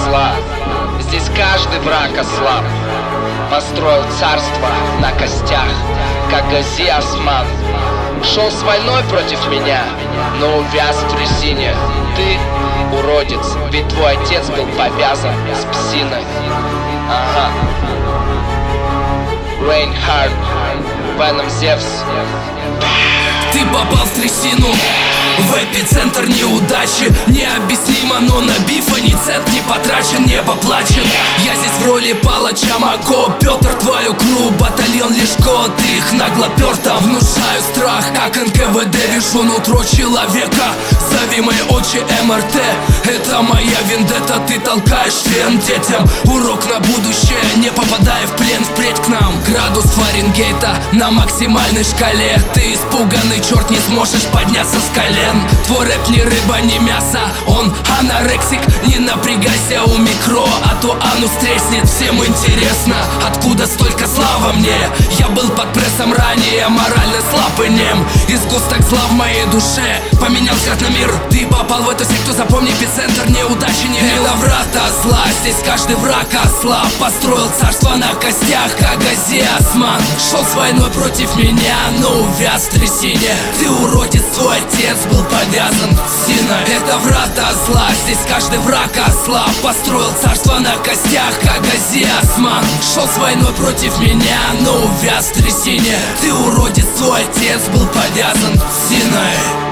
зла. Здесь каждый враг ослаб. Построил царство на костях, как Гази Осман. Шел с войной против меня, но увяз в трясине. Ты уродец, ведь твой отец был повязан с псиной. Ага. Рейнхард, Веном Зевс. Ты попал в трясину, в эпицентр неудачи. Необъяснимо, но на бифа ни цент не потрачен, не поплачен. Я здесь в роли палача Мако, Петр, твою кру, батальон Лешко. Ты их нагло пёртом внушаю страх, как НКВД. Вижу нутро человека, зови мои очи МРТ. Это моя вендетта, ты толкаешь член детям. Урок на будущее, не попадай в плен, впредь к нам. Градус Фаренгейта на максимальной шкале. Ты испуганный черт, не сможешь подняться с колен. Твой рэп не рыба, не мясо, он анорексик. Не напрягайся у микро, а то анус треснет. Всем интересно, откуда столько славы мне. Я был под прессом ранее, морально слаб и нем. Из густок зла в моей душе поменял взгляд на мир. Ты попал в эту секту, запомни, эпицентр неудачи не это врата зла. Здесь каждый враг ослаб. Построил царство на костях, как Гази Осман. Шел с войной против меня, но увяз в трясине. Ты уродец, твой отец был повязан псиной. Это врата зла, здесь каждый враг ослаб. Построил царство на костях, как Гази Осман. Шел с войной против меня, но увяз в трясине. Ты уродец, твой отец был повязан псиной.